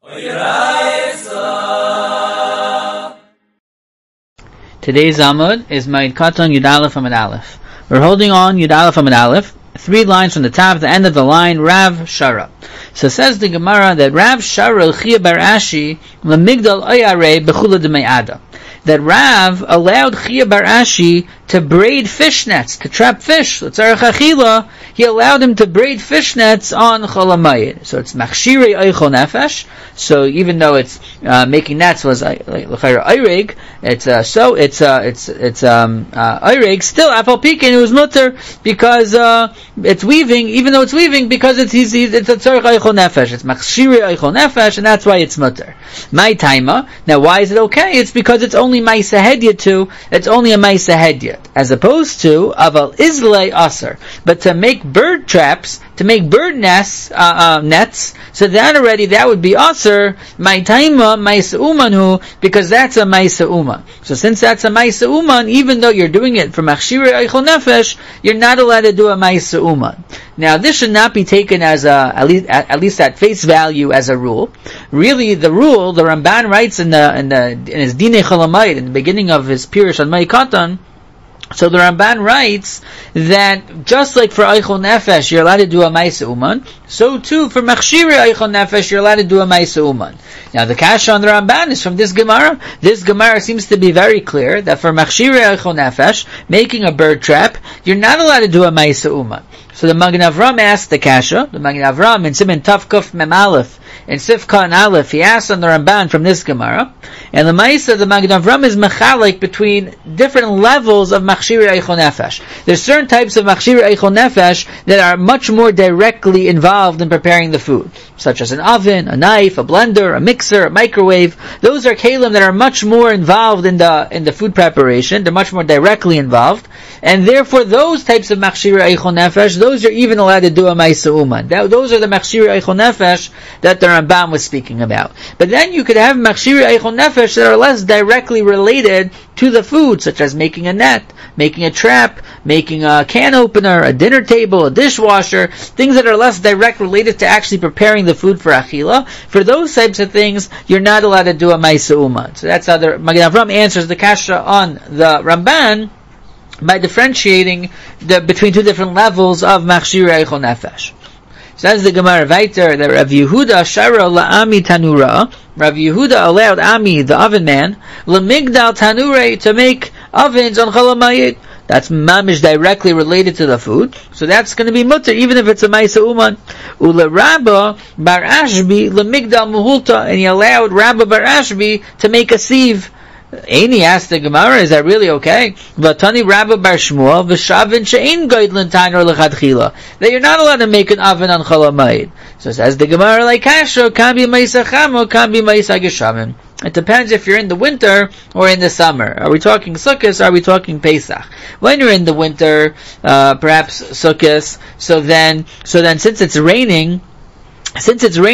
Today's Amud is Ma'id Katan Yud Aleph Amud Aleph. We're holding on Yud Aleph Amud Aleph, 3 lines from the top to the end of the line, Rav Shara. So says the Gemara that Rav Shara Chia Bar Ashi Lemigdal Oyare Bechula D'Me'ada. That Rav allowed Chia Bar Ashi to braid fishnets, to trap fish. L'tzarech achila, he allowed him to braid fishnets on Chol Hamoed. So it's machshirei eichel nefesh. So even though it's making nets was l'chayra oireg, it's oireg. Still, afal pikin, it was mutter because it's weaving. Even though it's weaving, because it's a tzarech eichel nefesh. It's machshirei eichel nefesh, and that's why it's mutter. My taima. Now, why is it okay? It's because it's only ma'isa hedya too. It's only a ma'isa hedya. As opposed to aval izlei aser, but to make bird traps, to make bird nets, so that would be aser my taima ma'isa umanu, because that's a ma'isa uman. So since that's a ma'isa uman, even though you're doing it for machshirei eichel nefesh, you're not allowed to do a ma'isa uman. Now this should not be taken as at least at face value as a rule. Really, the rule the Ramban writes in his Dinei Chol Hamoed in the beginning of his Pirush on Ma'id Katan. So the Ramban writes that just like for Eichel Nefesh you're allowed to do a Ma'isa Uman, so too for Machshirei Eichel Nefesh you're allowed to do a Ma'isa Uman. Now the kasha on the Ramban is from this Gemara. This Gemara seems to be very clear that for Machshirei Eichel Nefesh, making a bird trap, you're not allowed to do a Ma'isa Uman. So the Magen Avram asked the kasha, the Magen Avram in Siman Tav Kuf Mem Aleph, in Sifka and Aleph, he asked on the Ramban from this Gemara, and the Ma'isa, the Magen Avram is mechalik between different levels of Machshirei Eichel Nefesh. There's certain types of Machshirei Eichel Nefesh that are much more directly involved in preparing the food, such as an oven, a knife, a blender, a mixer, a microwave. Those are kalim that are much more involved in the food preparation. They're much more directly involved, and therefore those types of Machshirei Eichel Nefesh, those are even allowed to do a Ma'isa Uman. Those are the Machshirei Eichel Nefesh that the Rambam was speaking about. But then you could have Machshirei Eichel Nefesh that are less directly related to the food, such as making a net, making a trap, making a can opener, a dinner table, a dishwasher, things that are less direct related to actually preparing the food for achila. For those types of things, you're not allowed to do a Ma'isa Uman. So that's how the Magen Avram answers the kasha on the Ramban by differentiating between two different levels of Machshirei Eichel Nefesh. Says the Gemara weiter that Rav Yehuda shara la'ami tanura. Rav Yehuda allowed Ami, the oven man, lemigdal tanure, to make ovens on Chol Hamoed. That's mamish directly related to the food, so that's going to be mutter even if it's a Ma'isa Uman. Ule Rabba bar Ashbi lemigdal muhulta, and he allowed Rabba bar Ashbi to make a sieve. Aini asked the Gemara, is that really okay? Vatani Rabba bar Shmuel v'shavin she'ein goydlin tainer l'chadchila, that you're not allowed to make an oven on Chol Hamoed. So says the Gemara, like kasha, can be ma'isa chamo, can be ma'isa geshamim. It depends if you're in the winter or in the summer. Are we talking Sukkot? Are we talking Pesach? When you're in the winter, perhaps Sukkot. So then since it's raining, so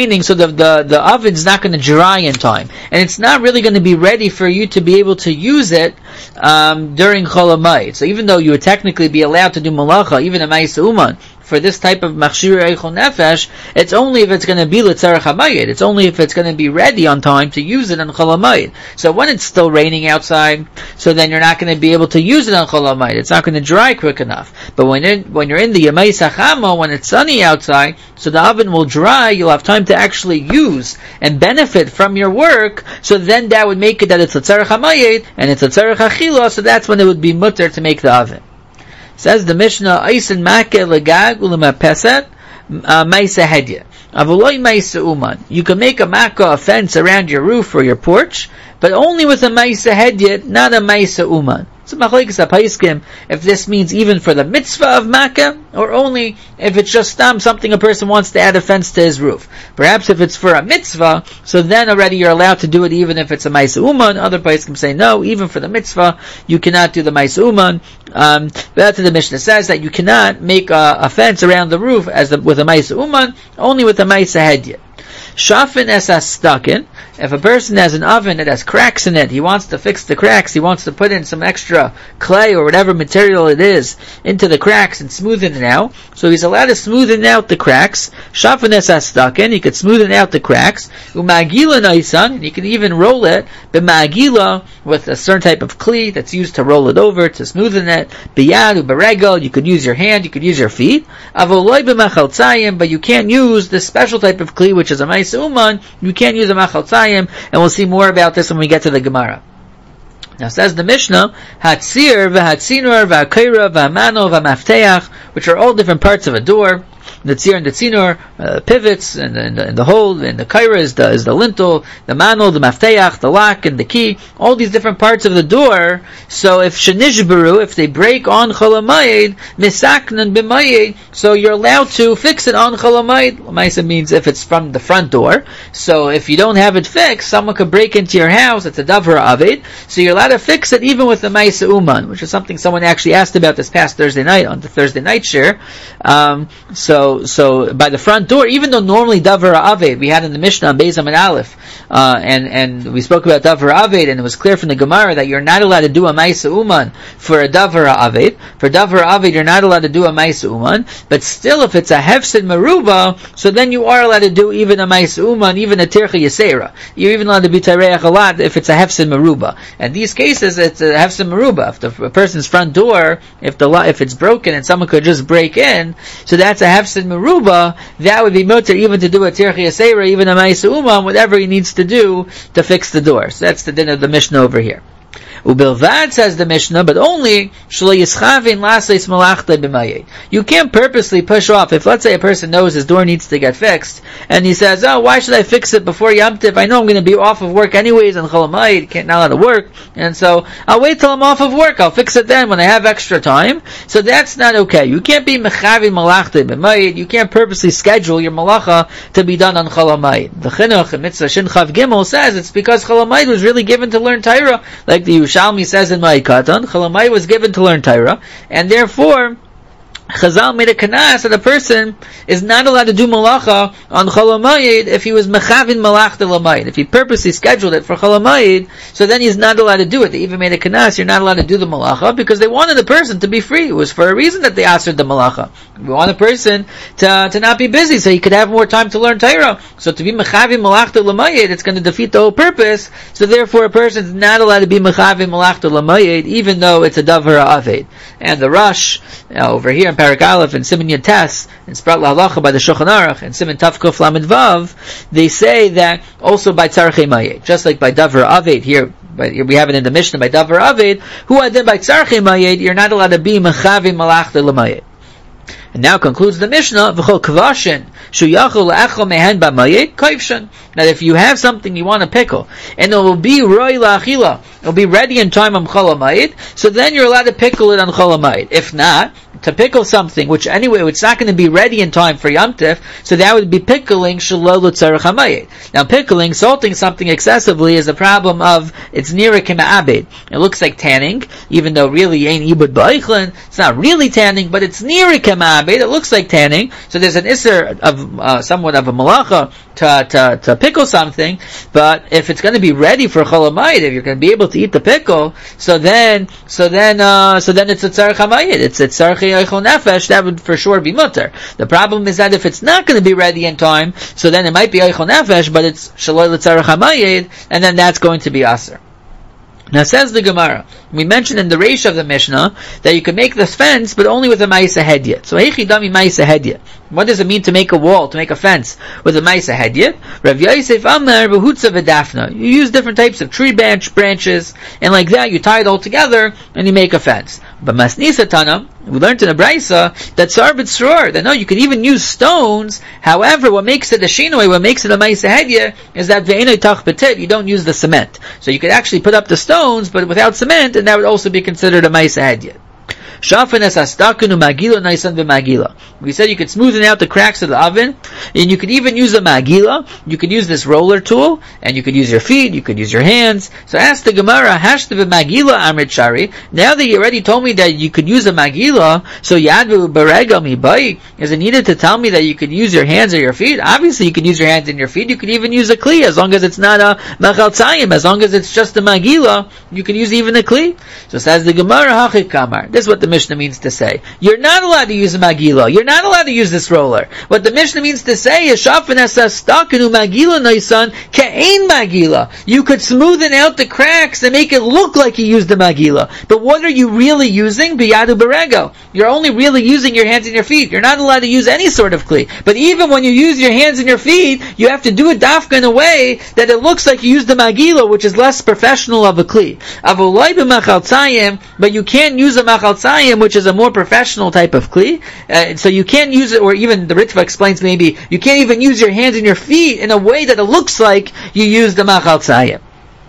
the oven's not going to dry in time, and it's not really going to be ready for you to be able to use it during Chol Hamoed. So even though you would technically be allowed to do malacha, even a Ma'isa Uman, for this type of Machshirei Eichel Nefesh, it's only if it's going to be L'tzarech Hamoed. It's only if it's going to be ready on time to use it on Chol Hamoed. So when it's still raining outside, so then you're not going to be able to use it on Chol Hamoed. It's not going to dry quick enough. But when you're in the Yemei Sachamo, when it's sunny outside, so the oven will dry, you'll have time to actually use and benefit from your work, so then that would make it that it's L'tzarech Hamoed, and it's L'tzarech Achila, so that's when it would be mutter to make the oven. Says the Mishnah, Eisen Make Legag Ulemapeset Ma'isa Hedya. Avoloi Ma'isa Uman. You can make a makkah, a fence around your roof or your porch, but only with a Ma'isa Hedya, not a Ma'isa Uman. So machlekes hapaiskim, if this means even for the mitzvah of makkah, or only if it's just something a person wants to add a fence to his roof. Perhaps if it's for a mitzvah, so then already you're allowed to do it even if it's a ma'isa uman. Other paiskim say no, even for the mitzvah, you cannot do the ma'isa uman. That's what the Mishnah says, that you cannot make a fence around the roof with a ma'isa uman, only with a ma'isa hedya. Shafin esas stuckin. If a person has an oven that has cracks in it, he wants to fix the cracks, he wants to put in some extra clay or whatever material it is into the cracks and smoothen it out. So he's allowed to smoothen out the cracks. Shafin esas stuckin, he could smoothen out the cracks. Umagila naisan, he can even roll it, b'magila, with a certain type of kli that's used to roll it over, to smoothen it. Biyad, uberegel, you could use your hand, you could use your feet. Avoloi b'machaltzayim, but you can't use this special type of kli, which is a ma'isa uman. You can't use a machaltzayim, and we'll see more about this when we get to the Gemara. Now says the Mishnah, Hatzir, v'hatzinor, v'hakeira, v'hamano, v'hamafteach, which are all different parts of a door. The tzir and the tzinor, pivots, and the hole, and the kaira is the lintel, the mano, the mafteach, the lock, and the key, all these different parts of the door. So if shenishberu, if they break on chol hamoed, misaknan b'mayed, so you're allowed to fix it on chol hamoed. Maisa means if it's from the front door. So if you don't have it fixed, someone could break into your house, it's a davar avid, so you're allowed to fix it even with the maisa uman, which is something someone actually asked about this past Thursday night, on the Thursday night share. So by the front door, even though normally davar aved, we had in the Mishnah on Beis Amud Aleph, and we spoke about davar aved, and it was clear from the Gemara that you're not allowed to do a ma'isa uman for a davar aved. For davar aved, you're not allowed to do a ma'isa uman, but still, if it's a hefsid meruba, so then you are allowed to do even a ma'isa uman, even a tircha yasera. You're even allowed to be tareach a lot if it's a hefsid meruba. In these cases, it's a hefsid meruba. If the person's front door, if it's broken and someone could just break in, so that's a hefsid meruba, that would be mutter even to do a tircha yasera, even a ma'isa uman, whatever he needs to do to fix the door. So that's the din of the Mishnah over here. Ubilvad, says the Mishnah, but only you can't purposely push off. If, let's say, a person knows his door needs to get fixed, and he says, "Oh, why should I fix it before Yom Tov? I know I'm going to be off of work anyways, and Chol Hamoed, can't not allowed to work, and so I'll wait till I'm off of work. I'll fix it then when I have extra time." So that's not okay. You can't be mechavin malachta b'mayid. You can't purposely schedule your malacha to be done on Chol Hamoed. The Chinuch in Mitzvah Shin Chav Gimel says it's because Chol Hamoed was really given to learn Torah, like the Yerushalmi says in Ma'ikatan, Chol Hamoed was given to learn Torah, and therefore Chazal made a kanas that a person is not allowed to do malacha on Chol Hamoed if he was mechavin malachta l'mayid. If he purposely scheduled it for Chol Hamoed, so then he's not allowed to do it. They even made a kanas, you're not allowed to do the malacha because they wanted the person to be free. It was for a reason that they asked the malacha. We want a person to not be busy so he could have more time to learn Torah. So to be mechavin malachta l'mayid, it's going to defeat the whole purpose. So therefore a person is not allowed to be mechavin malachta l'mayid even though it's a davar aved. And the Rosh over here in Parak Aleph and Siman Yud Tes and Sprat L'Halacha by the Shulchan Aruch and Siman Tav Kuf Lamed Vav, they say that also by tzarchei mayed, just like by davar aved here. But we have it in the Mishnah by davar aved, who are then by tzarchei mayed, you're not allowed to be mechavin malachta l'mayid. And now concludes the Mishnah, v'chol kvashin shuyachol le'echol mehen b'mayed kaivshan. That if you have something you want to pickle, and it will be roi la'achila, it will be ready in time on Chol Hamoed, so then you're allowed to pickle it on Chol Hamoed. If not, to pickle something, which anyway, it's not going to be ready in time for Yom Tov, so that would be pickling shelo l'tzarech hamayid. Now pickling, salting something excessively is a problem of, it's nira k'ma'abed. It looks like tanning, even though really ain't ibud ba'ichlin, it's not really tanning, but it's nira k'ma'abed, it looks like tanning, so there's an isser of, somewhat of a malacha to pickle something, but if it's going to be ready for Chol Hamoed, if you're going to be able to eat the pickle, so then it's a tzarech hamayid, it's tzarech eichel nefesh, that would for sure be mutter. The problem is that if it's not going to be ready in time, so then it might be eichel nefesh, but it's shaloi l'tzarech hamayid, and then that's going to be aser. Now says the Gemara, we mentioned in the Reish of the Mishnah that you can make this fence, but only with a ma'isa hedyot. So heichi dami ma'isa hedyot. What does it mean to make a wall, to make a fence with a ma'isa hedyot? Rav Yosef Amar v'hutza v'dafna. You use different types of tree branches, and like that you tie it all together and you make a fence. But Masnisa Tana, we learned in a Braisa that Sarbit Sror, that no, you could even use stones. However, what makes it a shinoi, what makes it a ma'isa hedyot, is that ve'enoi tach betit, you don't use the cement. So you could actually put up the stones, but without cement, and that would also be considered a ma'isa hedyot. Shafanes astakunu magila naisan v'magila. We said you could smoothen out the cracks of the oven, and you could even use a magila. You could use this roller tool, and you could use your feet, you could use your hands. So ask the Gemara, hashta v'magila amrit shari. Now that you already told me that you could use a magila, so yadvu berega mi bai, is it needed to tell me that you could use your hands or your feet? Obviously you could use your hands and your feet. You could even use a kli, as long as it's not a machal tzayim, as long as it's just a magila, you can use even a kli. So says the Gemara, hachik kamar. This is what the Mishnah means to say. You're not allowed to use a magila. You're not allowed to use this roller. What the Mishnah means to say is shafin asa stakenu magila noisan ke'ein magila. You could smoothen out the cracks and make it look like you used the magila. But what are you really using? Biyadu berego. You're only really using your hands and your feet. You're not allowed to use any sort of kli. But even when you use your hands and your feet, you have to do it dafka in a way that it looks like you used the magila, which is less professional of a kli. Avolai b'machal tzayim, but you can't use a machal tzayim, which is a more professional type of kli. So you can't use it, or even the Ritva explains maybe, you can't even use your hands and your feet in a way that it looks like you use the machal tzayim.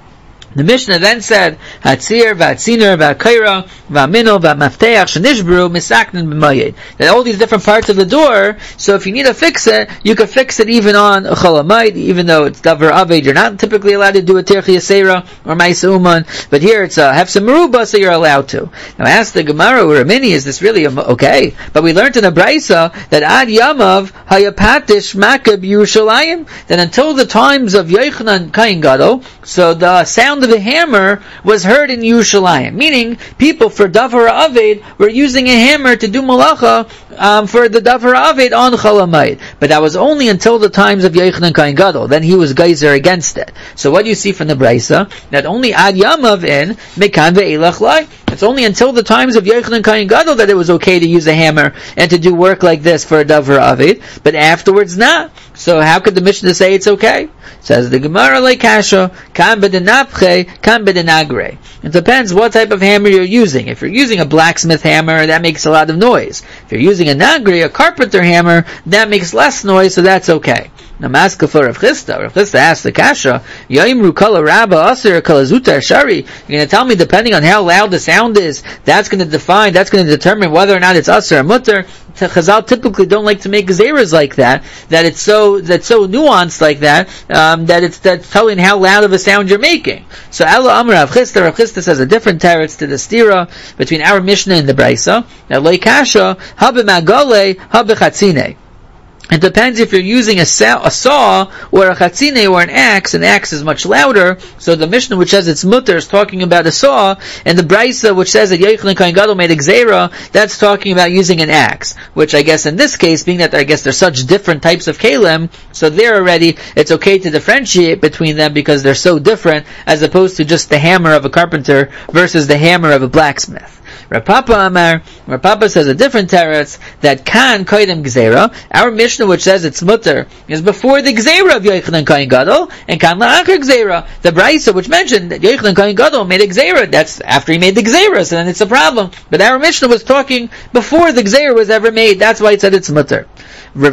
The Mishnah then said, Hatzir, Vatziner, Vakaira, Vamino, Vamafteach, Shanishbru, Misaknin, B'mayed. That all these different parts of the door, so if you need to fix it, you can fix it even on a Cholamayid, even though it's Davar Aved. You're not typically allowed to do a Terchi Yasera or Maisa Uman, but here it's a Hefsa Meruba, so you're allowed to. Now ask the Gemara, Uramini, is this really okay? But we learned in the Braisa that Ad Yamav, Hayapatish, Makab, Yerushalayim, that until the times of Yochanan Kain Gadol, so the sound of the hammer was heard in Yerushalayim, meaning people for Davar Aved were using a hammer to do malacha for the Davar Aved on Cholamayid. But that was only until the times of Yochanan Kain Gadol. Then he was geyser against it. So what do you see from the Braisa? That only Ad Yamav in Mekan ve'elach lai. It's only until the times of Yochanan Kain Gadol that it was okay to use a hammer and to do work like this for a Davar Aved, but afterwards not. So how could the Mishnah say it's okay? Says the Gemara like Kasha, kan b'denapche, kan b'denagre. It depends what type of hammer you're using. If you're using a blacksmith hammer, that makes a lot of noise. If you're using a nagre, a carpenter hammer, that makes less noise, so that's okay. Now, Maska for Rav Chisda. Rav Chisda asked the Kasha, Yaimru kala rabba asir kala zutar shari. You're going to tell me, depending on how loud the sound is, that's going to determine whether or not it's asir or mutter. Chazal typically don't like to make gezeras like that it's so nuanced like that, that's telling how loud of a sound you're making. So Ella Amr Rav Chisda says a different teretz to the stira between our Mishnah and the Braisa. Now, Lei Kasha, ha b'magale, ha b'chatzine. It depends if you're using a saw or a chatzine or an axe. An axe is much louder. So the Mishnah which says it's mutter is talking about a saw, and the Braisa which says that Yochanan Kain Gadol made a gzeira, that's talking about using an axe. Which I guess in this case, being that I guess there's such different types of kalim, so there already it's okay to differentiate between them because they're so different, as opposed to just the hammer of a carpenter versus the hammer of a blacksmith. Rav Papa says a different teretz that kan koydem gzeira. Our Mishnah which says it's mutter is before the gzeira of Yochanan Kain Gadol, and kan la'achar gzeira. The Braisa which mentioned that Yochanan Kain Gadol made a gzeira, that's after he made the gzeira, so then it's a problem. But our Mishnah was talking before the gzeira was ever made. That's why it said it's mutter. Rav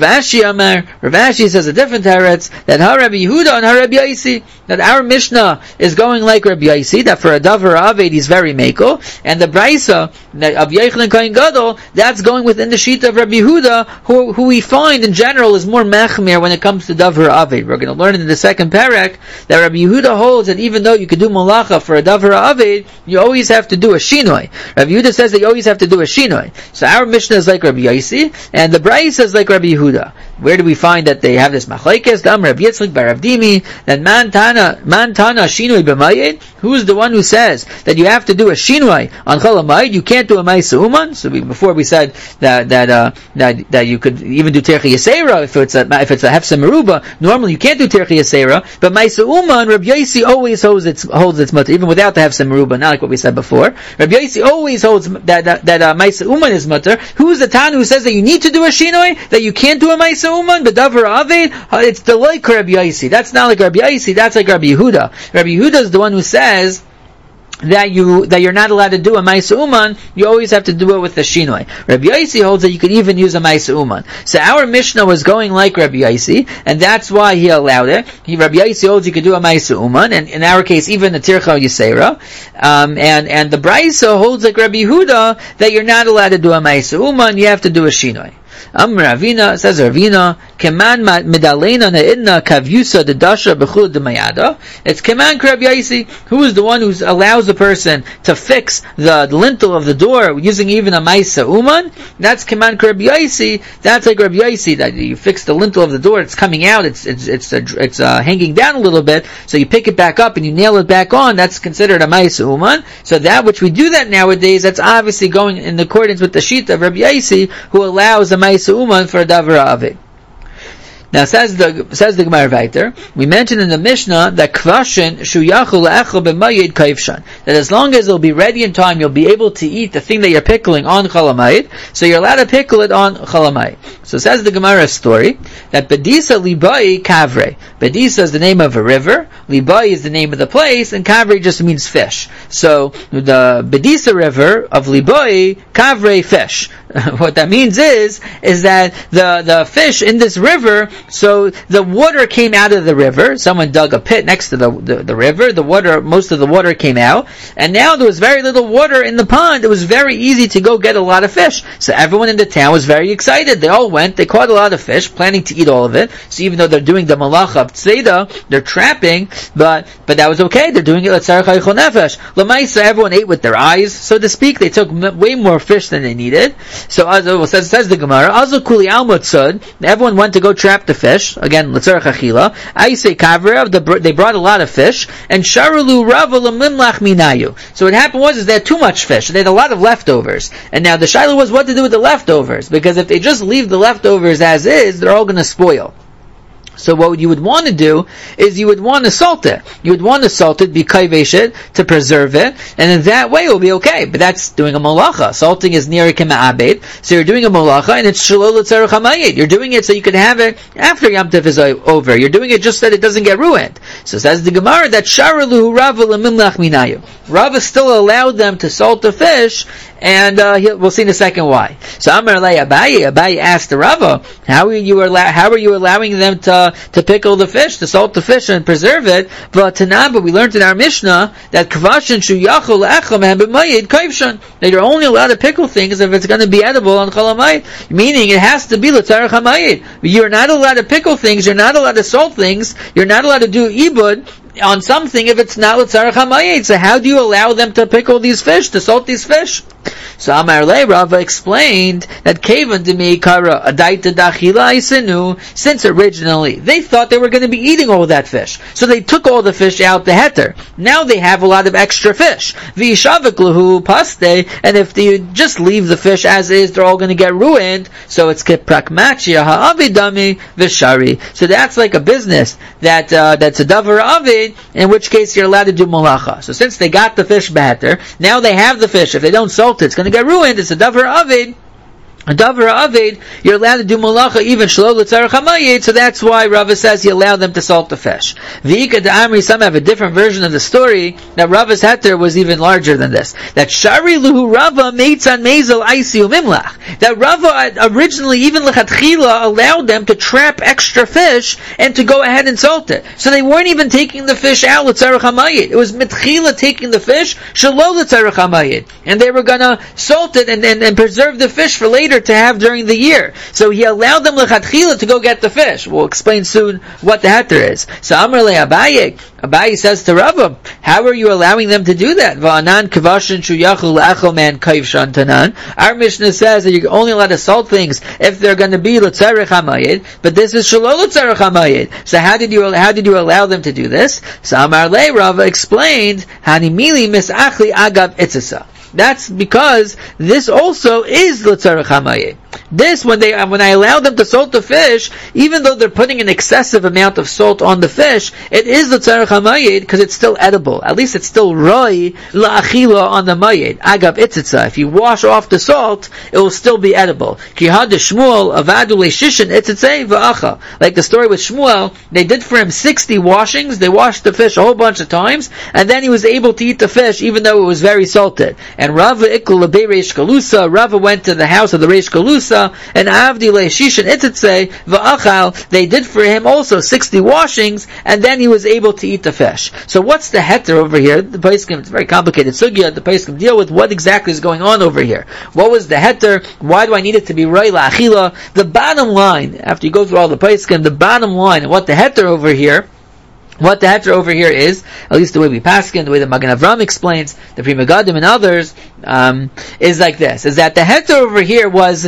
Ashi says a different teretz that Rabbi Yehuda and Rabbi Yaisi, that our Mishnah is going like Rabbi Yaisi, that for a Davar Aved he's very mekel, and the Braisa of Yochanan Kain Gadol, that's going within the sheet of Rabbi Yehuda, who we find in general is more mechmir when it comes to Davar Aved. We're going to learn in the second parak that Rabbi Yehuda holds that even though you could do malacha for a Davar Aved, you always have to do a shinoi. Rabbi Yehuda says that you always have to do a shinoi. So our Mishnah is like Rabbi Yaisi, and the Braisa is like Rabbi Yehuda. Where do we find that they have this machlekes? Dam Rav Yitzchak bar Rav Dimi, that man tana shinoi b'mayed. Who's the one who says that you have to do a shinoi on Cholamayid? You can't do a ma'isa uman. So before we said that you could even do terchi yasera if it's a hefsa meruba. Normally you can't do terchi yasera, but ma'isa uman, Rabbi Yaisi always holds its mutter even without the hefsa meruba. Not like what we said before. Rabbi Yaisi always holds that ma'isa uman is mutter. Who's the Tan who says that you need to do a shinoi, that you can't do a ma'isa uman, but davar aved? It's the like Rabbi Yaisi. That's not like Rabbi Yaisi. That's like Rabbi Yehuda. Rabbi Yehuda is the one who says that you're not allowed to do a Maisa Uman, you always have to do it with the Shinoi. Rabbi Yossi holds that you can even use a Maisa Uman. So our Mishnah was going like Rabbi Yossi, and that's why he allowed it. Rabbi Yossi holds you could do a Maisa Uman, and in our case, even a Tircha Yisera. And the Braisa holds like Rabbi Yehuda that you're not allowed to do a Maisa Uman, you have to do a Shinoi. Ravina, says Ravina, Keman medalena ne'idna kavyusa dedasha b'chul demayada. It's Keman Rabbi Yossi, who is the one who allows the person to fix the lintel of the door using even a Maisa Uman. That's Keman Rabbi Yossi. That's like Rabbi Yossi, that you fix the lintel of the door, it's coming out, it's hanging down a little bit, so you pick it back up and you nail it back on. That's considered a Maisa Uman. So that which we do that nowadays, that's obviously going in accordance with the Shita of Rabbi Yossi, who allows a Maisa Uman for a Davar Avid. Now says the Gemara weiter, we mentioned in the Mishnah that kvashin shuyachul le'echel b'mayid kaivshan, that as long as it'll be ready in time, you'll be able to eat the thing that you're pickling on chalamayid, so you're allowed to pickle it on chalamayid. So says the Gemara story, that Bedisa Libai Kavre. Bedisa is the name of a river, Libai is the name of the place, and Kavre just means fish. So the Bedisa river of Libai, Kavre fish. What that means is that the fish in this river, so the water came out of the river, someone dug a pit next to the river, most of the water came out, and now there was very little water in the pond. It was very easy to go get a lot of fish. So everyone in the town was very excited. They all went, they caught a lot of fish, planning to eat all of it. So even though they're doing the malacha of tzeda, they're trapping, but that was okay. They're doing it l'tzarech haichol nefesh. L'maisa, everyone ate with their eyes, so to speak. They took way more fish than they needed. So says the Gemara, Azu kuli alma tzud, everyone went to go trap the fish, again, l'tzarech achila. I say kavra, they brought a lot of fish, and sharulu rava l'mimlach minayu. So what happened was they had too much fish, they had a lot of leftovers. And now the shaila was what to do with the leftovers, because if they just leave the leftovers as is, they're all going to spoil. So what you would want to do is you would want to salt it. You would want to salt it, be kaivesh it, to preserve it, and in that way it will be okay. But that's doing a malacha. Salting is nir kema'abed, so you're doing a malacha, and it's shalol l'tzarech hamayid. You're doing it so you can have it after Yom Tov is over. You're doing it just so that it doesn't get ruined. So says the Gemara that sharalu Rava l'mimlach minayu. Rava still allowed them to salt the fish, and we'll see in a second why. So Amar lei Abaye asked the Rava, how are you allowing them to pickle the fish, to salt the fish and preserve it? But we learned in our Mishnah that kvashin shuyachol le'echem b'mayid kaivshan, that you're only allowed to pickle things if it's going to be edible on chalamayid, meaning it has to be l'tzarech hamayid. You're not allowed to pickle things, you're not allowed to salt things, you're not allowed to do ibud on something if it's not l'tzarech hamayid. So how do you allow them to pickle these fish, to salt these fish? So Amar Le Rava explained that Kevan Demi Kara Adaita Dachila Isenu, since originally they thought they were going to be eating all that fish, so they took all the fish out the heter. Now they have a lot of extra fish. V'ishavik lahu paste, and if they just leave the fish as is, they're all going to get ruined. So it's keprakmachia ha'avidami v'shari. So that's like a business that's a davar avid, in which case you're allowed to do malacha. So since they got the fish better, now they have the fish. If they don't salt it, it's going to get ruined. It's a davar avid. A davar avid, you're allowed to do malacha even shlo l'tzarech hamayid, so that's why Rava says he allowed them to salt the fish. V'ika d'amri, some have a different version of the story, that Rava's heter was even larger than this. That shari luhu Rava meitzan mezel aisi umimlach. That Rava originally, even lechatchila, allowed them to trap extra fish and to go ahead and salt it. So they weren't even taking the fish out l'tzarech hamayid. It was mitchila taking the fish shlo l'tzarech hamayid. And they were gonna salt it and preserve the fish for later to have during the year. So he allowed them lechatchila to go get the fish. We'll explain soon what the heter is. So Amar le Abaye says to Rava, how are you allowing them to do that? Va'anan kavashin shuyachul le'echel man kaivshan tanan. Our Mishnah says that you're only allowed to salt things if they're going to be l'tzarech hamayid, but this is shelo l'tzarech hamayid. So how did you allow them to do this? So Amar le Rava explained, hanimili misachli agav itzasa. That's because this also is l'tzarech hamayid. This, when I allow them to salt the fish, even though they're putting an excessive amount of salt on the fish, it is the tzarech hamayid because it's still edible. At least it's still roi la'achila on the mayid. Agav itzitza. If you wash off the salt, it will still be edible. Ki had Shmuel avadu leishishin itzitzei va'acha. Like the story with Shmuel, they did for him 60 washings. They washed the fish a whole bunch of times, and then he was able to eat the fish even though it was very salted. And Rava ikul lebei reish galusa. Rava went to the house of the reish galusa, and avdi leishishin itzitzei va'achal. They did for him also 60 washings, and then he was able to eat the fish. So what's the heter over here? The Paiskim, it's very complicated sugya. The Paiskim deal with what exactly is going on over here. What was the heter? Why do I need it to be roi la'achila? The bottom line, after you go through all the Paiskim, the bottom line, and what the heter over here, is, at least the way we paskin, the way the Magen Avram explains, the Pri Megadim and others, is like this: is that the heter over here is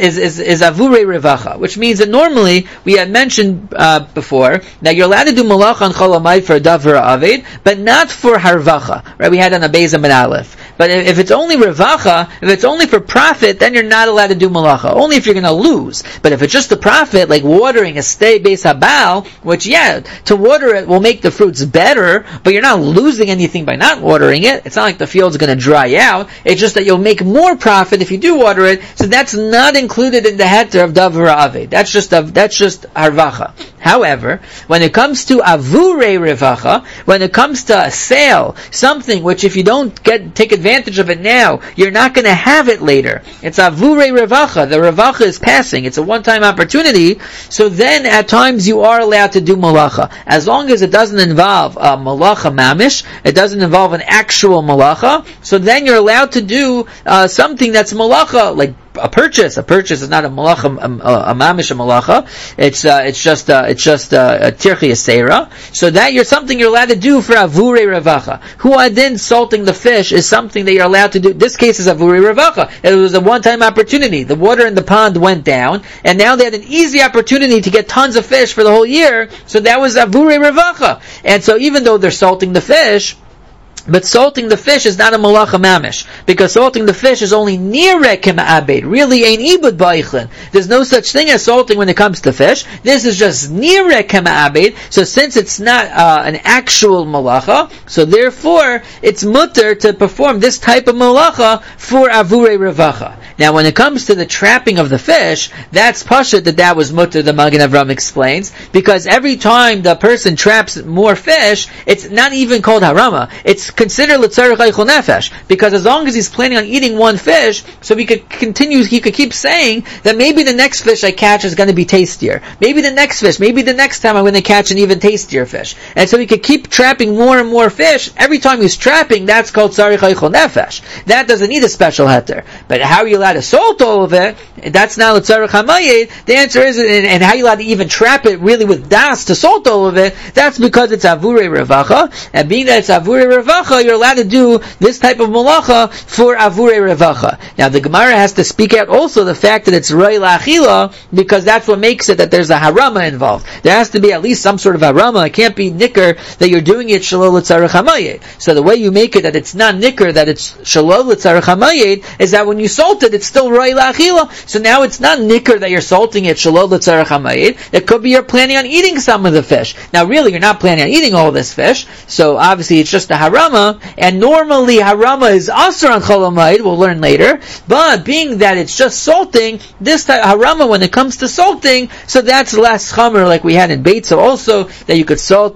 avurei revacha, which means that normally we had mentioned before that you're allowed to do malach on chol hamayid for a davar aved, but not for harvacha. Right? We had on a Beis and Aleph. But if it's only revacha, if it's only for profit, then you're not allowed to do malacha. Only if you're going to lose. But if it's just a profit, like watering a stay Beis Habal, which to water it will make the fruits better, but you're not losing anything by not watering it. It's not like the field's going to dry out. It's just that you'll make more profit if you do water it. So that's not included in the heter of davar aved. That's just harvacha. However, when it comes to avurei revacha, when it comes to a sale, something which if you don't take advantage of it now, you're not going to have it later. It's avurei revacha. The revacha is passing. It's a one-time opportunity. So then at times you are allowed to do malacha. As long as it doesn't involve a malacha mamish, it doesn't involve an actual malacha, so then you're allowed to do something that's malacha, like a purchase. A purchase is not a malacha, a mamish, a malacha. It's just a tirchi asera. So that you're something you're allowed to do for avurei revacha. Huadin, salting the fish, is something that you're allowed to do. This case is avurei revacha. It was a one-time opportunity. The water in the pond went down, and now they had an easy opportunity to get tons of fish for the whole year. So that was avurei revacha. And so even though they're salting the fish, but salting the fish is not a malacha mamish, because salting the fish is only nireh kema'abed. Really ain't ibud ba'ichlin. There's no such thing as salting when it comes to fish. This is just nireh kema'abed. So since it's not an actual malacha, so therefore it's mutter to perform this type of malacha for avurei revacha. Now when it comes to the trapping of the fish, that's pashut that was mutter, the Magen Avram explains, because every time the person traps more fish, it's not even called harama. It's considered l'tzarech eichel nefesh, because as long as he's planning on eating one fish, so he could keep saying that maybe the next fish I catch is going to be tastier. Maybe the next time I'm going to catch an even tastier fish. And so he could keep trapping more and more fish. Every time he's trapping, that's called tzarech eichel nefesh. That doesn't need a special heter. But how are you allowed to salt all of it? That's not l'tzarech hamayid. The answer is, and how are you allowed to even trap it really with das to salt all of it? That's because it's avurei revacha, and being that it's avurei revacha, you're allowed to do this type of malacha for avurei revacha. Now the Gemara has to speak out also the fact that it's roi la'achila, because that's what makes it that there's a harama involved. There has to be at least some sort of harama. It can't be nicker that you're doing it shalol l'tzarech hamayid. So the way you make it that it's not nicker, that it's shalol l'tzarech hamayid, is that when you salt it, it's still roi la'achila. So now it's not nicker that you're salting it shalol l'tzarech hamayid. It could be you're planning on eating some of the fish. Now really you're not planning on eating all this fish, so obviously it's just a harama, and normally harama is asur on chol hamayid, we'll learn later, but being that it's just salting, this type harama when it comes to salting, so that's less chamer like we had in Beitza also, that you could salt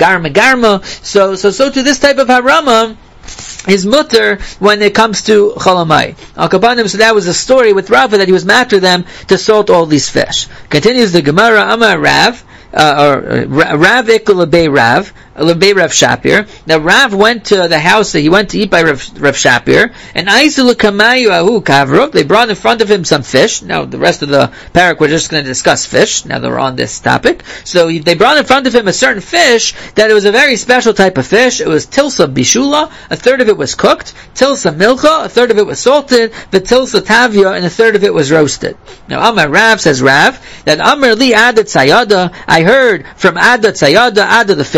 garma. So to this type of harama is mutter when it comes to chol hamayid. Al-Kabanim, so that was a story with Rava that he was matter them to salt all these fish. Continues the Gemara, Amar Rav, Rav ikul lebei Rav Shapir. Now Rav went to the house that he went to eat by Rav Shapir, and they brought in front of him some fish. Now the rest of the parak we're just going to discuss fish, now that we're on this topic. So they brought in front of him a certain fish, that it was a very special type of fish. It was tilsa bishula, a third of it was cooked, tilsa milcha, a third of it was salted, the tilsa tavia, and a third of it was roasted. Now Amar Rav, says Rav, that Amar li adat sayada, I heard from Adat sayada, Ada the fisher,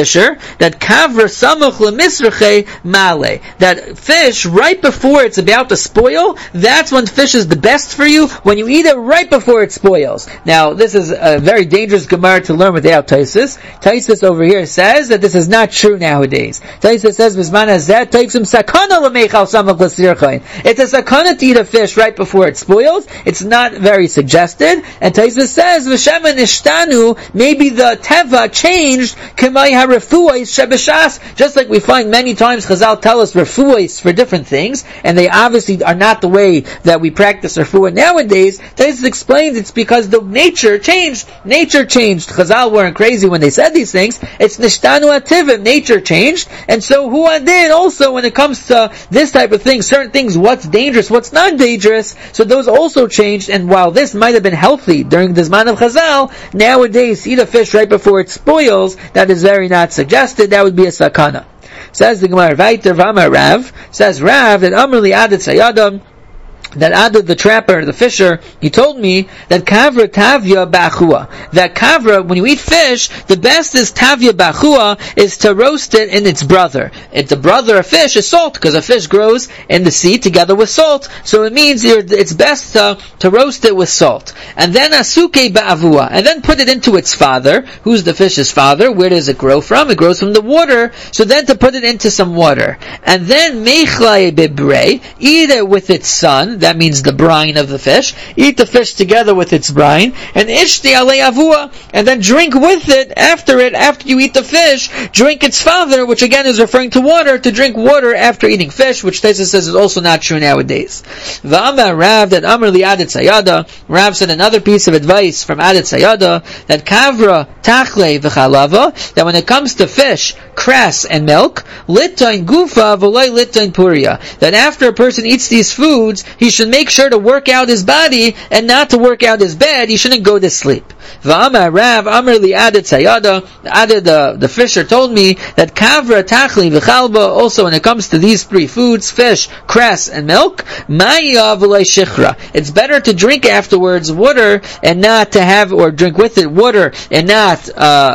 that kavra samuch lemisrache male, that fish right before it's about to spoil, that's when fish is the best for you, when you eat it right before it spoils. Now, this is a very dangerous Gemara to learn without Taisus. Taisus over here says that this is not true nowadays. Taisus says, "Bisman hazeh toifsim sakana lemeichal samuch lesirchain." It's a sakana to eat a fish right before it spoils. It's not very suggested. And Taisus says, "V'shema nishtanu," maybe the teva changed, k'may harefuos shebeshas, just like we find many times Chazal tell us refuos for different things, and they obviously are not the way that we practice refuah nowadays. Taisus explains it's because the nature changed. Nature changed. Chazal weren't crazy when they said these things. It's nishtanu ativim. Nature changed, and so huan did also when it comes to this type of thing, certain things, what's dangerous, what's not dangerous, so those also changed. And while this might have been healthy during the Zman of Chazal, nowadays eat a fish right before it spoils, that is very not suggested. That would be a sakana. Says the Gemara, Vaiter Vama Rav, says Rav that Amrli Adet Sayadam, that Adad the trapper, the fisher, he told me that kavra tavya bachua. That kavra, when you eat fish, the best is tavya bachua, is to roast it in its brother. If the brother of fish is salt, because a fish grows in the sea together with salt, so it means it's best to roast it with salt. And then asuke ba'avua, and then put it into its father. Who's the fish's father? Where does it grow from? It grows from the water, so then to put it into some water. And then mechlai bibrei, eat it with its son. That means the brine of the fish. Eat the fish together with its brine, and ishti alei avua, and then drink with it after you eat the fish, drink its father, which again is referring to water, to drink water after eating fish, which Taisus says is also not true nowadays. V'amar Rav, that Amr li Adet Sayada, Rav said another piece of advice from Adet Sayada, that kavra tachle v'chalava, that when it comes to fish, cress and milk, litain gufa v'loi litain puria, that after a person eats these foods, he should make sure to work out his body and not to work out his bed. He shouldn't go to sleep. V'amar Rav, Amr li Adet Sayada, Adet the fisher told me that kavra tachli v'chalba, also when it comes to these three foods, fish, cress, and milk, ma'ya v'loi shichra. It's better to drink afterwards water and not to have, or drink with it water and not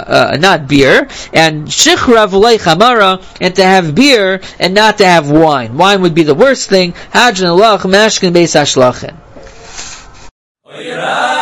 beer, and shichra v'loi chamara, and to have beer and not to have wine. Wine would be the worst thing. Hajjan alach mashkin beis hashlachin.